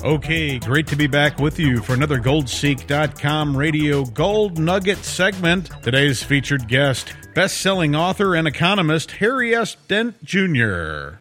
Okay, great to be back with you for another GoldSeek.com radio Gold Nugget segment. Today's featured guest, best-selling author and economist Harry S. Dent Jr.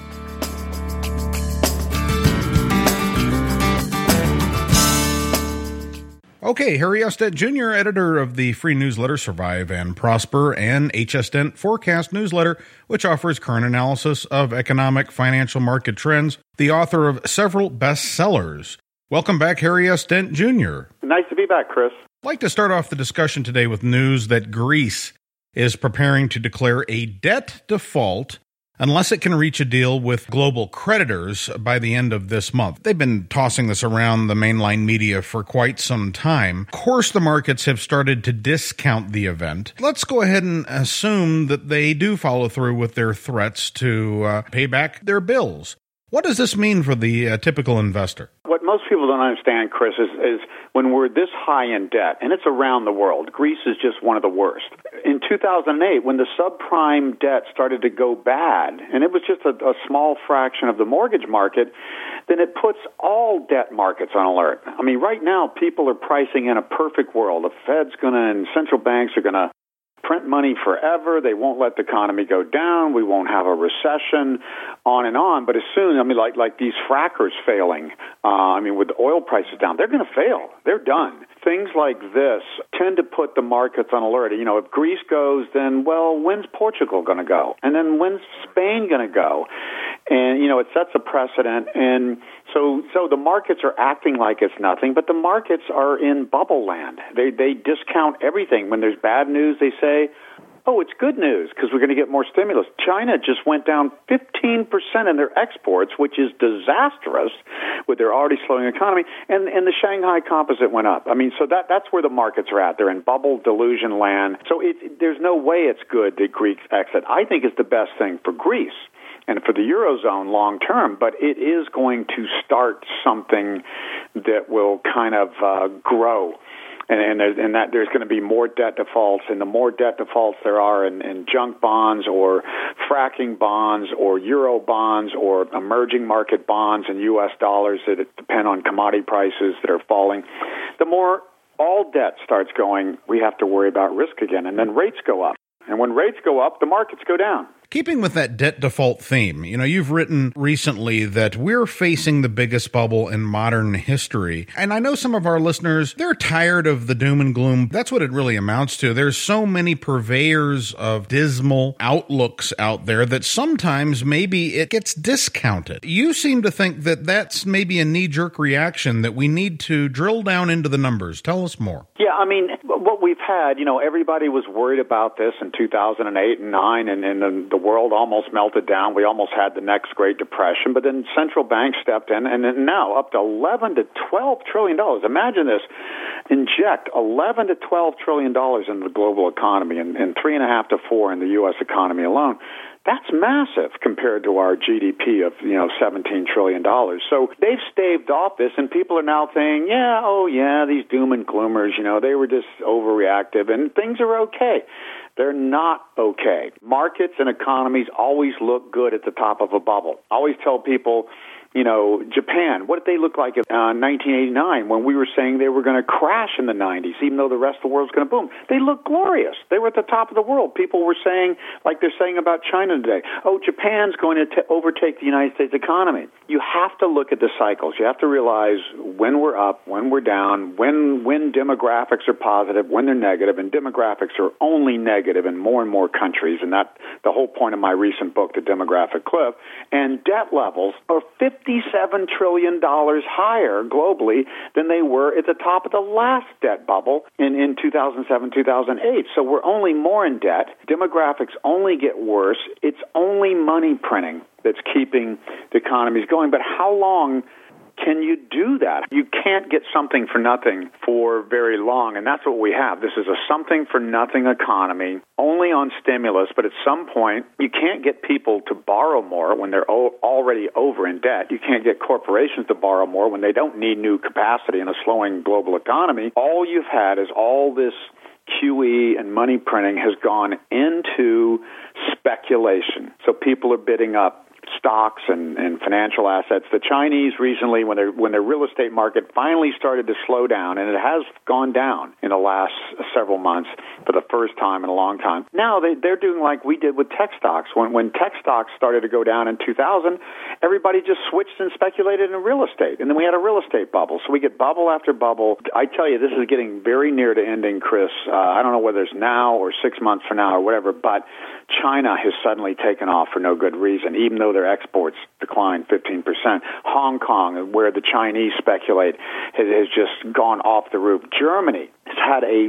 Okay, Harry S. Dent Jr., editor of the free newsletter Survive and Prosper and HS Dent Forecast newsletter, which offers current analysis of economic financial market trends, the author of several bestsellers. Welcome back, Harry S. Dent Jr. Nice to be back, Chris. I'd like to start off the discussion today with news that Greece is preparing to declare a debt default unless it can reach a deal with global creditors by the end of this month. They've been tossing this around the mainline media for quite some time. Of course, the markets have started to discount the event. Let's go ahead and assume that they do follow through with their threats to pay back their bills. What does this mean for the typical investor? What most people don't understand, Chris, is when we're this high in debt, and it's around the world, Greece is just one of the worst. In 2008, when the subprime debt started to go bad, and it was just a small fraction of the mortgage market, then it puts all debt markets on alert. I mean, right now, people are pricing in a perfect world. The Fed's and central banks are going to print money forever. They won't let the economy go down. We won't have a recession, on and on. But as soon, like these frackers failing, with the oil prices down, they're going to fail. They're done. Things like this tend to put the markets on alert. If Greece goes, then, when's Portugal going to go? And then when's Spain going to go? And, it sets a precedent. And so the markets are acting like it's nothing, but the markets are in bubble land. They discount everything. When there's bad news, they say, oh, it's good news because we're going to get more stimulus. China just went down 15% in their exports, which is disastrous with their already slowing economy, and the Shanghai Composite went up. So that's where the markets are at. They're in bubble delusion land. So there's no way it's good that Greeks exit. I think it's the best thing for Greece and for the Eurozone long term, but it is going to start something that will kind of grow. And there's going to be more debt defaults, and the more debt defaults there are in junk bonds or fracking bonds or euro bonds or emerging market bonds and U.S. dollars that depend on commodity prices that are falling, the more all debt starts going, we have to worry about risk again, and then rates go up. And when rates go up, the markets go down. Keeping with that debt default theme, you've written recently that we're facing the biggest bubble in modern history. And I know some of our listeners, they're tired of the doom and gloom. That's what it really amounts to. There's so many purveyors of dismal outlooks out there that sometimes maybe it gets discounted. You seem to think that that's maybe a knee-jerk reaction, that we need to drill down into the numbers. Tell us more. Yeah, what we've had, everybody was worried about this in 2008 and 9, and the world almost melted down. We almost had the next Great Depression, but then central banks stepped in, and then now up to $11 to $12 trillion. Imagine this, inject $11 to $12 trillion into the global economy and 3.5 to 4 in the U.S. economy alone. That's massive compared to our GDP of, $17 trillion. So they've staved off this, and people are now saying, these doom and gloomers, they were just overreactive, and things are okay. They're not okay. Markets and economies always look good at the top of a bubble. I always tell people, Japan, what did they look like in 1989 when we were saying they were going to crash in the 90s, even though the rest of the world's going to boom? They looked glorious. They were at the top of the world. People were saying, like they're saying about China today, Japan's going to overtake the United States economy. You have to look at the cycles. You have to realize when we're up, when we're down, when demographics are positive, when they're negative, and demographics are only negative in more and more countries, and that's the whole point of my recent book, The Demographic Cliff. And debt levels are $57 trillion higher globally than they were at the top of the last debt bubble in 2007, 2008. So we're only more in debt. Demographics only get worse. It's only money printing that's keeping the economies going. But how long can you do that? You can't get something for nothing for very long, and that's what we have. This is a something-for-nothing economy, only on stimulus, but at some point, you can't get people to borrow more when they're already over in debt. You can't get corporations to borrow more when they don't need new capacity in a slowing global economy. All you've had is all this QE and money printing has gone into speculation. So people are bidding up stocks and financial assets. The Chinese recently, when their real estate market finally started to slow down, and it has gone down in the last several months for the first time in a long time. Now they're doing like we did with tech stocks. When tech stocks started to go down in 2000, everybody just switched and speculated in real estate, and then we had a real estate bubble. So we get bubble after bubble. I tell you, this is getting very near to ending, Chris. I don't know whether it's now or 6 months from now or whatever, but China has suddenly taken off for no good reason, even though their exports declined 15%. Hong Kong, where the Chinese speculate, has just gone off the roof. Germany has had a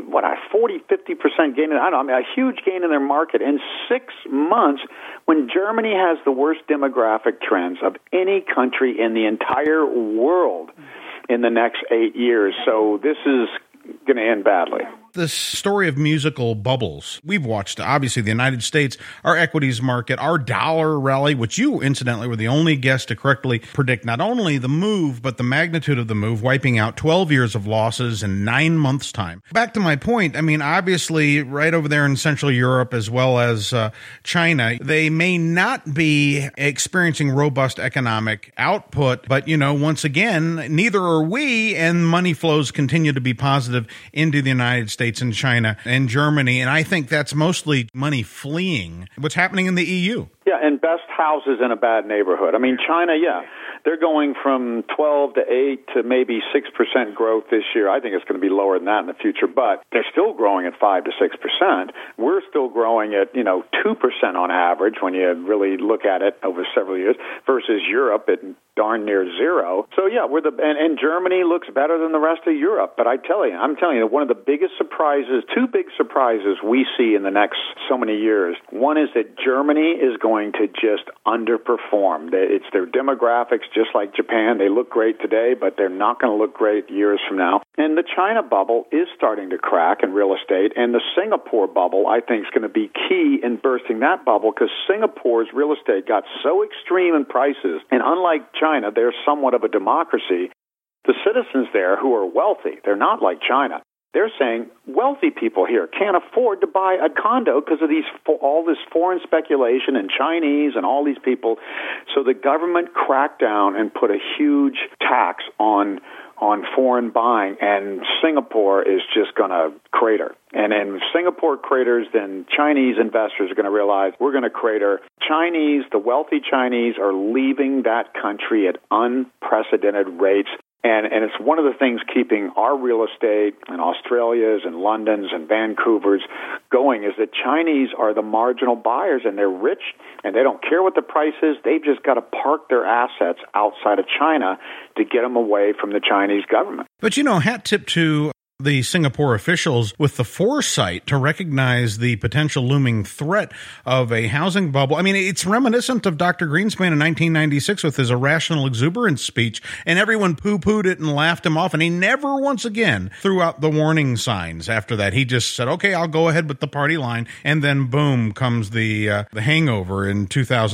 40-50% gain, a huge gain in their market in 6 months, when Germany has the worst demographic trends of any country in the entire world in the next 8 years. So this is going to end badly. This story of musical bubbles. We've watched, obviously, the United States, our equities market, our dollar rally, which you, incidentally, were the only guest to correctly predict not only the move, but the magnitude of the move, wiping out 12 years of losses in 9 months' time. Back to my point, I mean, obviously, right over there in Central Europe, as well as China, they may not be experiencing robust economic output, but, once again, neither are we, and money flows continue to be positive into the United States and China and Germany, and I think that's mostly money fleeing. What's happening in the EU? Yeah, and best houses in a bad neighborhood. I mean, China, they're going from 12 to 8 to maybe 6% growth this year. I think it's going to be lower than that in the future, but they're still growing at 5 to 6%. We're still growing at 2% on average when you really look at it over several years, versus Europe at darn near zero. So and Germany looks better than the rest of Europe. But I'm telling you, one of the biggest surprises, two big surprises we see in the next so many years. One is that Germany is going to just underperform. It's their demographics, just like Japan. They look great today, but they're not going to look great years from now. And the China bubble is starting to crack in real estate, and the Singapore bubble, I think, is going to be key in bursting that bubble, because Singapore's real estate got so extreme in prices, and unlike China, they're somewhat of a democracy. The citizens there who are wealthy, they're not like China. They're saying wealthy people here can't afford to buy a condo because of all this foreign speculation and Chinese and all these people. So the government cracked down and put a huge tax on foreign buying, and Singapore is just going to crater. And if Singapore craters, then Chinese investors are going to realize we're going to crater. The wealthy Chinese are leaving that country at unprecedented rates. And it's one of the things keeping our real estate and Australia's and London's and Vancouver's going, is that Chinese are the marginal buyers, and they're rich, and they don't care what the price is. They've just got to park their assets outside of China to get them away from the Chinese government. But, hat tip to the Singapore officials with the foresight to recognize the potential looming threat of a housing bubble. I mean, it's reminiscent of Dr. Greenspan in 1996 with his irrational exuberance speech, and everyone poo-pooed it and laughed him off, and he never once again threw out the warning signs after that. He just said, okay, I'll go ahead with the party line, and then boom comes the hangover in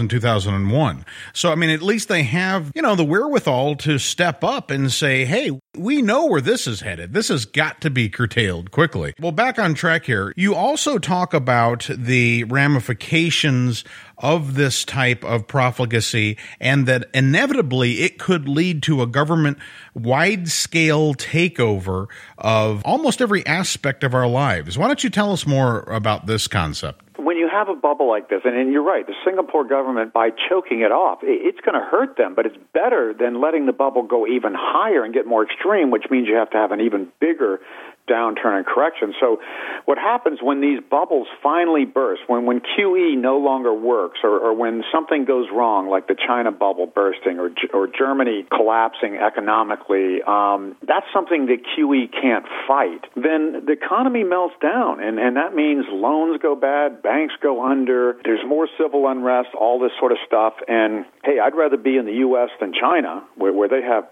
2001. So, I mean, at least they have, the wherewithal to step up and say, hey, we know where this is headed. This has got to be curtailed quickly. Well, back on track here, you also talk about the ramifications of this type of profligacy, and that inevitably it could lead to a government wide-scale takeover of almost every aspect of our lives. Why don't you tell us more about this concept? When you have a bubble like this, and you're right, the Singapore government, by choking it off, it's going to hurt them, but it's better than letting the bubble go even higher and get more extreme, which means you have to have an even bigger downturn and correction. So what happens when these bubbles finally burst, when QE no longer works, or when something goes wrong, like the China bubble bursting or Germany collapsing economically, that's something that QE can't fight. Then the economy melts down, and that means loans go bad, banks go under, there's more civil unrest, all this sort of stuff. And, hey, I'd rather be in the U.S. than China, where they have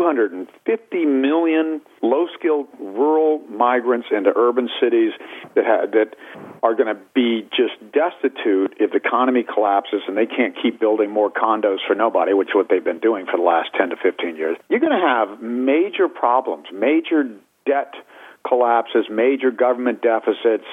250 million low-skilled rural migrants into urban cities that are going to be just destitute if the economy collapses and they can't keep building more condos for nobody, which is what they've been doing for the last 10 to 15 years. You're going to have major problems, major debt collapses, major government deficits,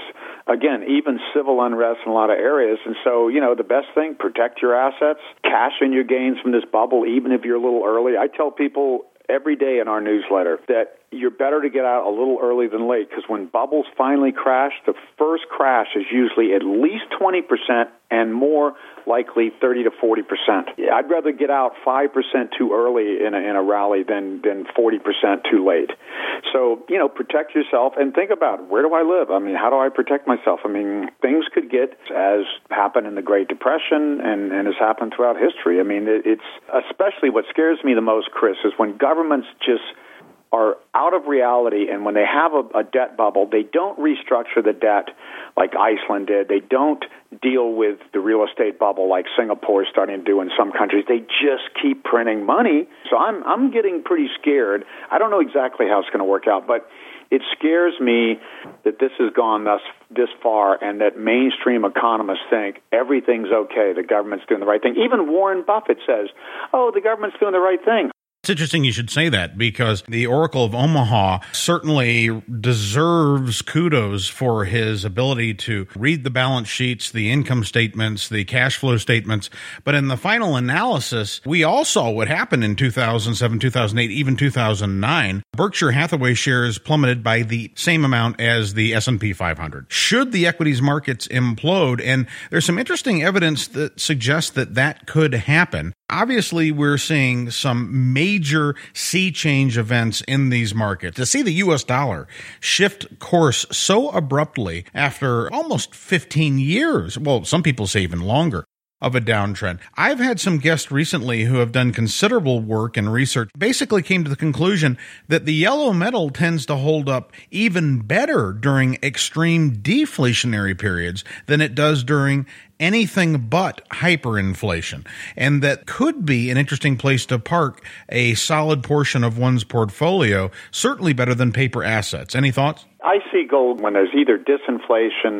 again, even civil unrest in a lot of areas. And so, the best thing, protect your assets, cash in your gains from this bubble, even if you're a little early. I tell people every day in our newsletter that you're better to get out a little early than late, because when bubbles finally crash, the first crash is usually at least 20% and more likely 30 to 40%. I'd rather get out 5% too early in a rally than 40% too late. So, protect yourself and think about, where do I live? I mean, how do I protect myself? I mean, things could get, as happened in the Great Depression and has happened throughout history. I mean, it's especially what scares me the most, Chris, is when governments just are out of reality, and when they have a debt bubble, they don't restructure the debt like Iceland did. They don't deal with the real estate bubble like Singapore is starting to do in some countries. They just keep printing money. So I'm getting pretty scared. I don't know exactly how it's going to work out, but it scares me that this has gone this far, and that mainstream economists think everything's okay, the government's doing the right thing. Even Warren Buffett says, the government's doing the right thing. It's interesting you should say that, because the Oracle of Omaha certainly deserves kudos for his ability to read the balance sheets, the income statements, the cash flow statements. But in the final analysis, we all saw what happened in 2007, 2008, even 2009. Berkshire Hathaway shares plummeted by the same amount as the S&P 500. Should the equities markets implode? And there's some interesting evidence that suggests that could happen. Obviously, we're seeing some major sea change events in these markets. To see the U.S. dollar shift course so abruptly after almost 15 years, well, some people say even longer, of a downtrend. I've had some guests recently who have done considerable work and research, basically came to the conclusion that the yellow metal tends to hold up even better during extreme deflationary periods than it does during anything but hyperinflation. And that could be an interesting place to park a solid portion of one's portfolio, certainly better than paper assets. Any thoughts? I see gold when there's either disinflation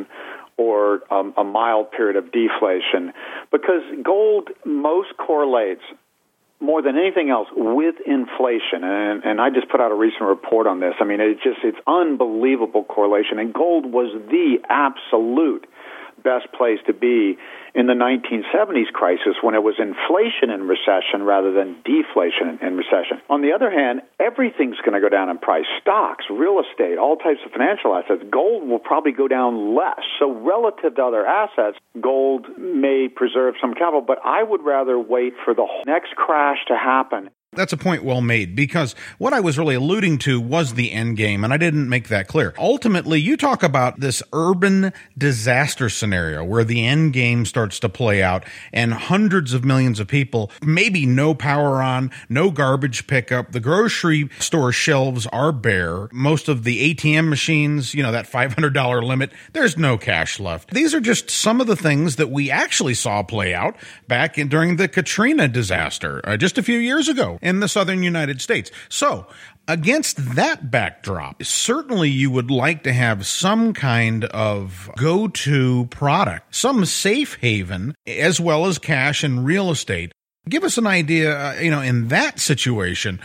or a mild period of deflation, because gold most correlates more than anything else with inflation. And I just put out a recent report on this. I mean, it's unbelievable correlation. And gold was the absolute best place to be in the 1970s crisis, when it was inflation and recession rather than deflation and recession. On the other hand, everything's going to go down in price. Stocks, real estate, all types of financial assets. Gold will probably go down less. So relative to other assets, gold may preserve some capital, but I would rather wait for the next crash to happen. That's a point well made, because what I was really alluding to was the end game, and I didn't make that clear. Ultimately, you talk about this urban disaster scenario where the end game starts to play out, and hundreds of millions of people, maybe no power on, no garbage pickup, the grocery store shelves are bare, most of the ATM machines, that $500 limit, there's no cash left. These are just some of the things that we actually saw play out back during the Katrina disaster just a few years ago in the southern United States. So, against that backdrop, certainly you would like to have some kind of go-to product, some safe haven, as well as cash and real estate. Give us an idea, in that situation,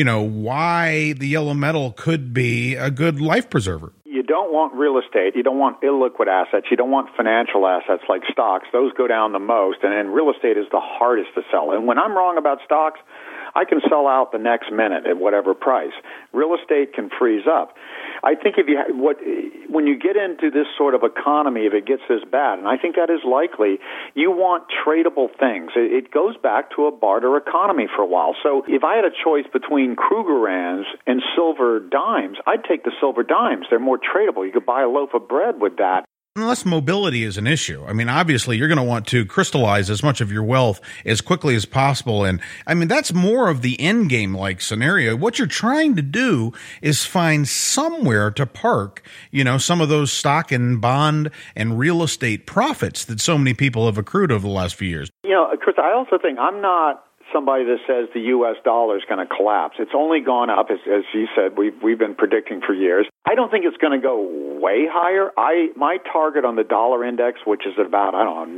why the yellow metal could be a good life preserver. You don't want real estate. You don't want illiquid assets. You don't want financial assets like stocks. Those go down the most, and real estate is the hardest to sell. And when I'm wrong about stocks, I can sell out the next minute at whatever price. Real estate can freeze up. I think when you get into this sort of economy, if it gets this bad, and I think that is likely, you want tradable things. It goes back to a barter economy for a while. So if I had a choice between Krugerrands and silver dimes, I'd take the silver dimes. They're more tradable. You could buy a loaf of bread with that. Unless mobility is an issue. I mean, obviously, you're going to want to crystallize as much of your wealth as quickly as possible. And I mean, that's more of the end game like scenario. What you're trying to do is find somewhere to park, some of those stock and bond and real estate profits that so many people have accrued over the last few years. Chris, I also think I'm not somebody that says the U.S. dollar is going to collapse. It's only gone up, as you said, we've been predicting for years. I don't think it's going to go way higher. My target on the dollar index, which is about,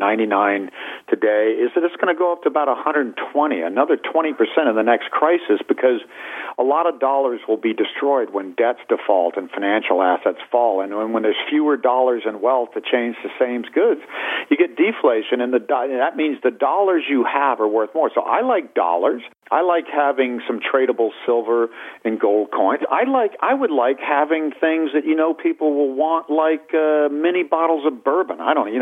99 today, is that it's going to go up to about 120, another 20% in the next crisis, because a lot of dollars will be destroyed when debts default and financial assets fall. And when there's fewer dollars in wealth to change the same goods, you get deflation, and that means the dollars you have are worth more. So I like dollars. I like having some tradable silver and gold coins. I would like having things that, people will want, like mini bottles of bourbon.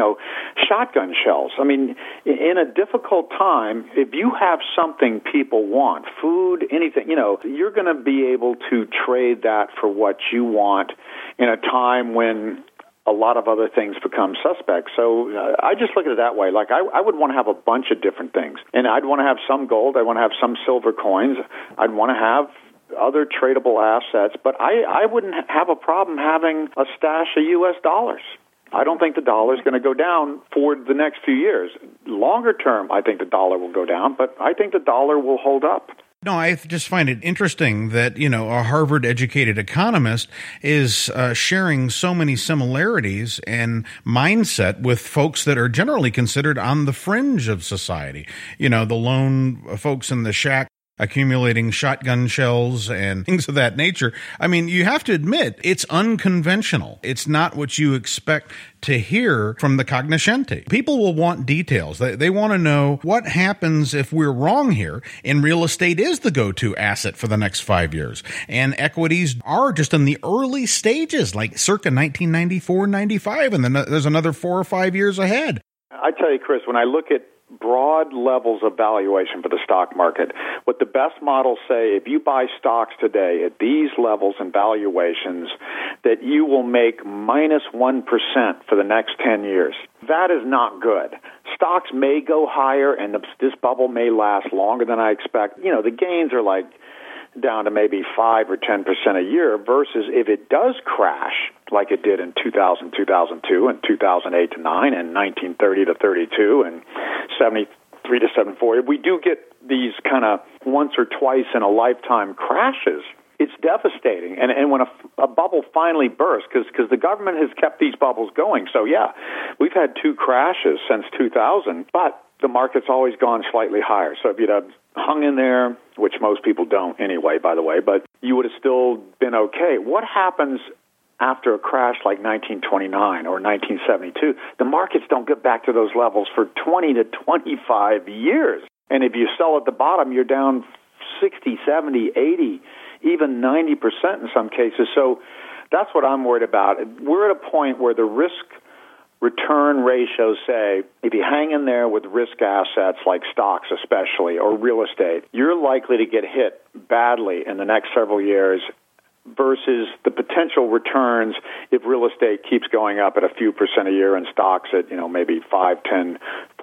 Shotgun shells. I mean, in a difficult time, if you have something people want, food, anything, you're going to be able to trade that for what you want in a time when a lot of other things become suspect. So I just look at it that way. Like I would want to have a bunch of different things. And I'd want to have some gold. I'd want to have some silver coins. I'd want to have other tradable assets. But I wouldn't have a problem having a stash of U.S. dollars. I don't think the dollar is going to go down for the next few years. Longer term, I think the dollar will go down, but I think the dollar will hold up. No, I just find it interesting that, a Harvard-educated economist is sharing so many similarities and mindset with folks that are generally considered on the fringe of society. The lone folks in the shack accumulating shotgun shells and things of that nature. I mean, you have to admit, it's unconventional. It's not what you expect to hear from the cognoscenti. People will want details. They want to know what happens if we're wrong here, and real estate is the go-to asset for the next 5 years. And equities are just in the early stages, like circa 1994, 95, and then there's another 4 or 5 years ahead. I tell you, Chris, when I look at broad levels of valuation for the stock market, what the best models say, if you buy stocks today at these levels and valuations, that you will make minus 1% for the next 10 years. That is not good. Stocks may go higher, and this bubble may last longer than I expect. The gains are like down to maybe 5 or 10% a year, versus if it does crash, like it did in 2000, 2002, and 2008 to 9, and 1930 to 32, and 73 to 74. If we do get these kind of once or twice in a lifetime crashes, it's devastating. And when a bubble finally bursts, because the government has kept these bubbles going. So, yeah, we've had 2 crashes since 2000, but the market's always gone slightly higher. So if you'd have hung in there, which most people don't anyway, by the way, but you would have still been okay. What happens after a crash like 1929 or 1972? The markets don't get back to those levels for 20 to 25 years. And if you sell at the bottom, you're down 60, 70, 80, even 90% in some cases. So that's what I'm worried about. We're at a point where the risk-return ratios say if you hang in there with risk assets like stocks especially, or real estate, you're likely to get hit badly in the next several years, versus the potential returns if real estate keeps going up at a few percent a year and stocks at, maybe 5, 10,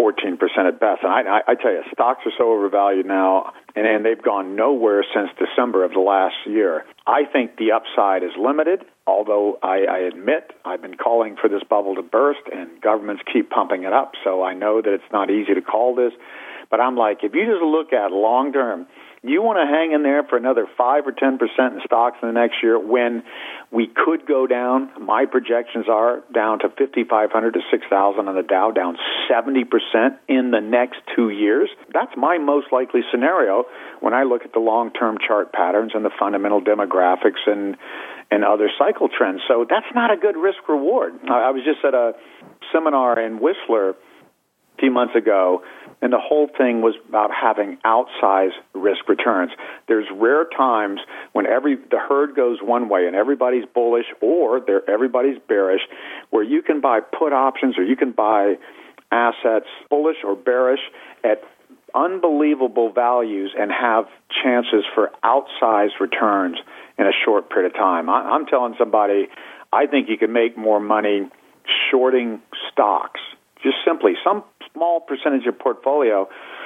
14% at best. And I tell you, stocks are so overvalued now, and they've gone nowhere since December of the last year. I think the upside is limited, although I admit I've been calling for this bubble to burst, and governments keep pumping it up, so I know that it's not easy to call this. But I'm like, if you just look at long term, you want to hang in there for another 5 or 10% in stocks in the next year when we could go down. My projections are down to 5,500 to 6,000 on the Dow, down 70% in the next 2 years. That's my most likely scenario when I look at the long-term chart patterns and the fundamental demographics and other cycle trends. So that's not a good risk reward. I was just at a seminar in Whistler a few months ago, and the whole thing was about having outsized risk returns. There's rare times when the herd goes one way and everybody's bullish or everybody's bearish, where you can buy put options or you can buy assets bullish or bearish at unbelievable values and have chances for outsized returns in a short period of time. I'm telling somebody, I think you can make more money shorting stocks, just simply some small percentage of portfolio,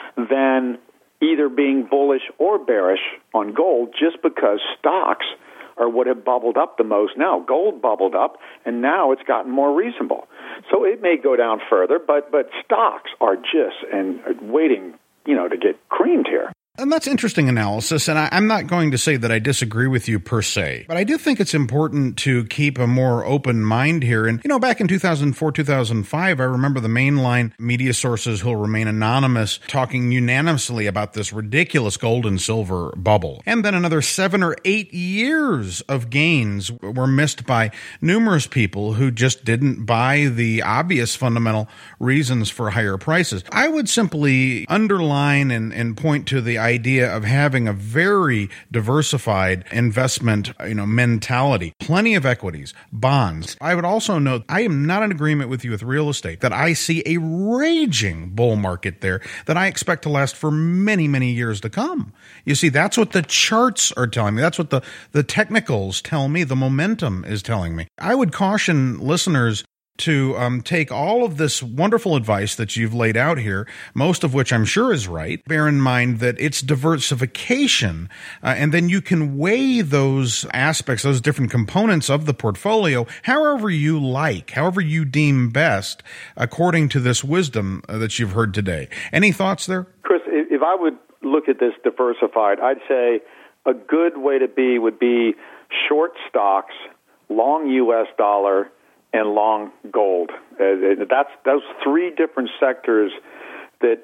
than either being bullish or bearish on gold, just because stocks are what have bubbled up the most now. Gold bubbled up, and now it's gotten more reasonable. So it may go down further, but stocks are just waiting, to get creamed here. And that's interesting analysis, and I'm not going to say that I disagree with you per se, but I do think it's important to keep a more open mind here. And, back in 2004, 2005, I remember the mainline media sources who'll remain anonymous talking unanimously about this ridiculous gold and silver bubble. And then another 7 or 8 years of gains were missed by numerous people who just didn't buy the obvious fundamental reasons for higher prices. I would simply underline and point to the idea of having a very diversified investment, mentality, plenty of equities, bonds. I would also note, I am not in agreement with you with real estate, that I see a raging bull market there that I expect to last for many, many years to come. You see, that's what the charts are telling me. That's what the technicals tell me. The momentum is telling me. I would caution listeners to take all of this wonderful advice that you've laid out here, most of which I'm sure is right. Bear in mind that it's diversification, and then you can weigh those aspects, those different components of the portfolio, however you like, however you deem best, according to this wisdom that you've heard today. Any thoughts there? Chris, if I would look at this diversified, I'd say a good way to be would be short stocks, long U.S. dollar, and long gold. That's those three different sectors that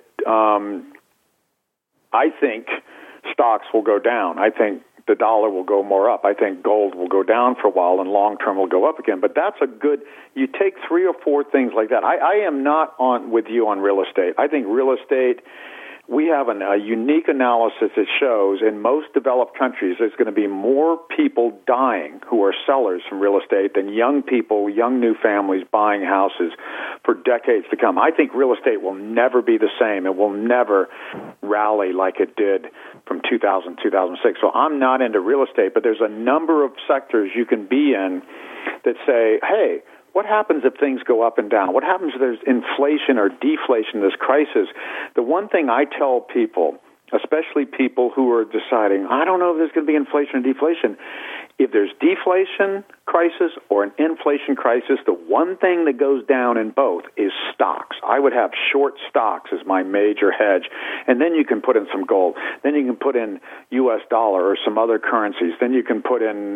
I think stocks will go down. I think the dollar will go more up. I think gold will go down for a while and long term will go up again. But that's a good, you take 3 or 4 things like that. I am not with you on real estate. I think real estate, we have a unique analysis that shows in most developed countries there's going to be more people dying who are sellers from real estate than young people, young new families buying houses for decades to come. I think real estate will never be the same. It will never rally like it did from 2000, 2006. So I'm not into real estate, but there's a number of sectors you can be in that say, hey, what happens if things go up and down? What happens if there's inflation or deflation, this crisis? The one thing I tell people, especially people who are deciding, I don't know if there's going to be inflation or deflation. If there's deflation crisis or an inflation crisis, the one thing that goes down in both is stocks. I would have short stocks as my major hedge, and then you can put in some gold. Then you can put in U.S. dollar or some other currencies. Then you can put in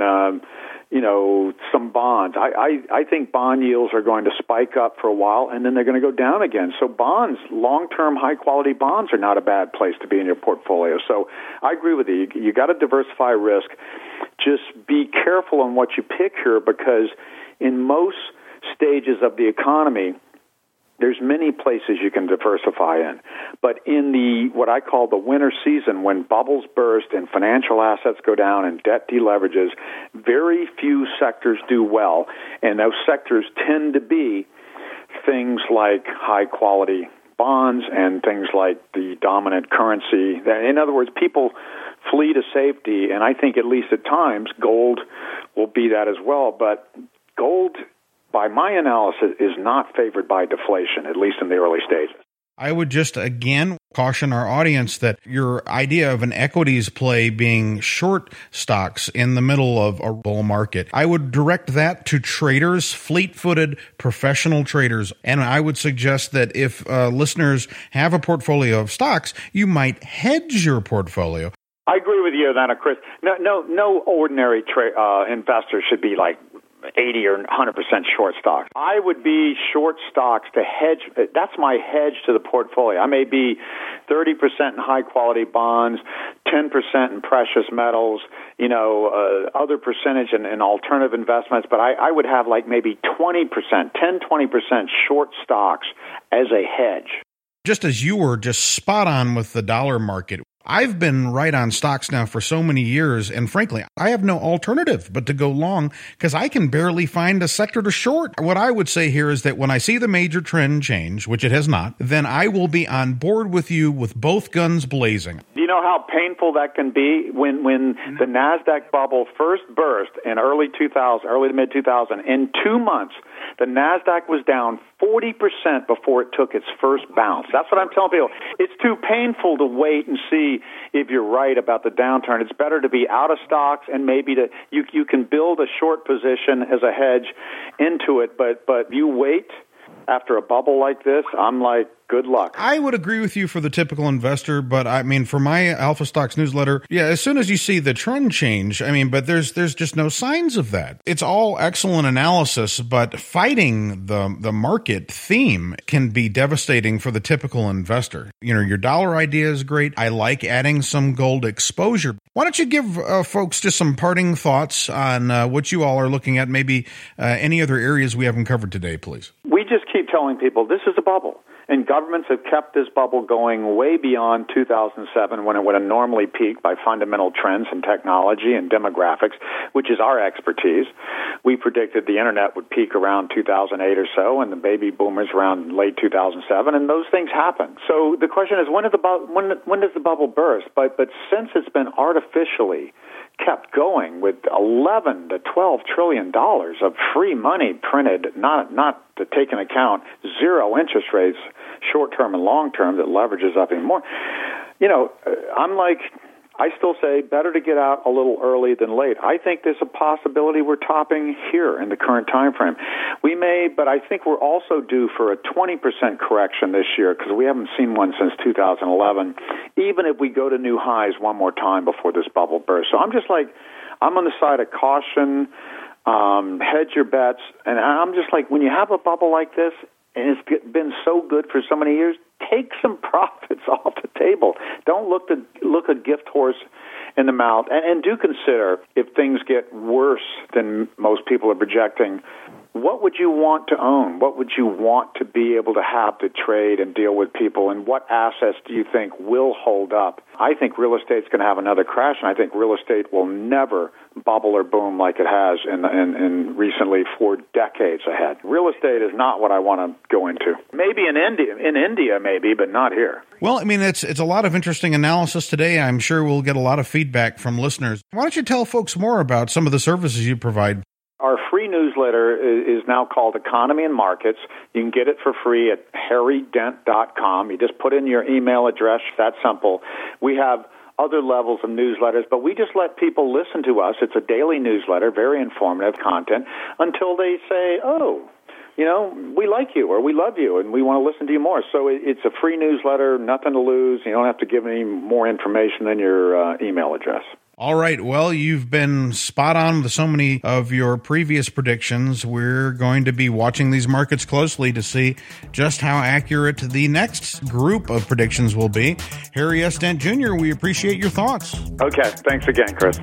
some bonds. I think bond yields are going to spike up for a while, and then they're going to go down again. So bonds, long-term, high-quality bonds are not a bad place to be in your portfolio. So I agree with you. You got to diversify risk. Just be careful on what you pick here, because in most stages of the economy, there's many places you can diversify in. But in the what I call the winter season, when bubbles burst and financial assets go down and debt deleverages, very few sectors do well. And those sectors tend to be things like high-quality bonds and things like the dominant currency. In other words, people flee to safety, and I think at least at times gold will be that as well. But gold, by my analysis, is not favored by deflation, at least in the early stages. I would just, again, caution our audience that your idea of an equities play being short stocks in the middle of a bull market, I would direct that to traders, fleet-footed professional traders. And I would suggest that if listeners have a portfolio of stocks, you might hedge your portfolio. I agree with you on that, Chris. No ordinary investor should be like 80 or 100% short stocks. I would be short stocks to hedge. That's my hedge to the portfolio. I may be 30% in high-quality bonds, 10% in precious metals, other percentage in alternative investments, but I would have like maybe 20%, 10-20% short stocks as a hedge. Just as you were just spot on with the dollar market, I've been right on stocks now for so many years, and frankly, I have no alternative but to go long because I can barely find a sector to short. What I would say here is that when I see the major trend change, which it has not, then I will be on board with you with both guns blazing. Do you know how painful that can be when the NASDAQ bubble first burst in early to mid-2000? In 2 months, the NASDAQ was down 40% before it took its first bounce. That's what I'm telling people. It's too painful to wait and see if you're right about the downturn. It's better to be out of stocks and maybe you can build a short position as a hedge into it, but you wait after a bubble like this, I'm like, good luck. I would agree with you for the typical investor, but I mean, for my Alpha Stocks newsletter, as soon as you see the trend change, but there's just no signs of that. It's all excellent analysis, but fighting the market theme can be devastating for the typical investor. Your dollar idea is great. I like adding some gold exposure. Why don't you give folks just some parting thoughts on what you all are looking at, maybe any other areas we haven't covered today, please? We just keep telling people this is a bubble. And governments have kept this bubble going way beyond 2007 when it would have normally peaked by fundamental trends in technology and demographics, which is our expertise. We predicted the internet would peak around 2008 or so and the baby boomers around late 2007, and those things happen. So the question is, when does the bubble burst? But since it's been artificially kept going with $11 to $12 trillion of free money printed, not to take into account zero interest rates, short-term and long-term, that leverages up even more. I still say better to get out a little early than late. I think there's a possibility we're topping here in the current time frame. We may, but I think we're also due for a 20% correction this year because we haven't seen one since 2011, even if we go to new highs one more time before this bubble bursts. So I'm on the side of caution, hedge your bets, and I'm just like, when you have a bubble like this, and it's been so good for so many years, take some profits off the table. Don't look a gift horse in the mouth. And do consider, if things get worse than most people are projecting, what would you want to own? What would you want to be able to have to trade and deal with people? And what assets do you think will hold up? I think real estate's going to have another crash, and I think real estate will never bubble or boom like it has in recently for decades ahead. Real estate is not what I want to go into. Maybe in India maybe, but not here. Well, it's a lot of interesting analysis today. I'm sure we'll get a lot of feedback from listeners. Why don't you tell folks more about some of the services you provide? Our free newsletter is now called Economy and Markets. You can get it for free at harrydent.com. You just put in your email address. That simple. We have other levels of newsletters, but we just let people listen to us. It's a daily newsletter, very informative content, until they say, we like you or we love you and we want to listen to you more. So it's a free newsletter, nothing to lose. You don't have to give any more information than your email address. All right. Well, you've been spot on with so many of your previous predictions. We're going to be watching these markets closely to see just how accurate the next group of predictions will be. Harry S. Dent Jr., we appreciate your thoughts. Okay. Thanks again, Chris.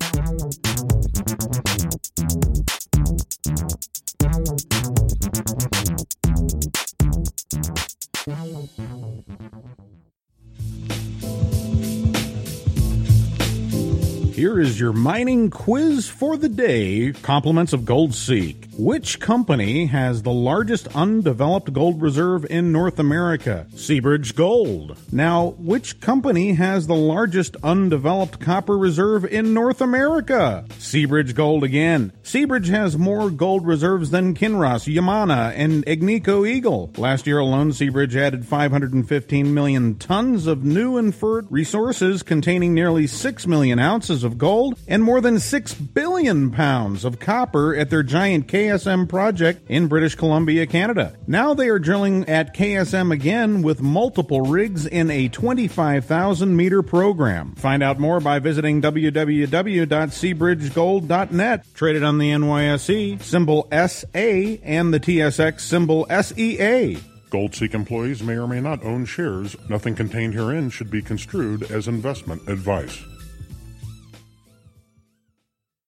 Here is your mining quiz for the day, compliments of GoldSeek. Which company has the largest undeveloped gold reserve in North America? Seabridge Gold. Now, which company has the largest undeveloped copper reserve in North America? Seabridge Gold again. Seabridge has more gold reserves than Kinross, Yamana, and Agnico Eagle. Last year alone, Seabridge added 515 million tons of new inferred resources containing nearly 6 million ounces of gold and more than 6 billion pounds of copper at their giant KSM project in British Columbia, Canada. Now they are drilling at KSM again with multiple rigs in a 25,000-meter program. Find out more by visiting www.seabridgegold.net. Traded on the NYSE, symbol SA, and the TSX, symbol SEA. GoldSeek employees may or may not own shares. Nothing contained herein should be construed as investment advice.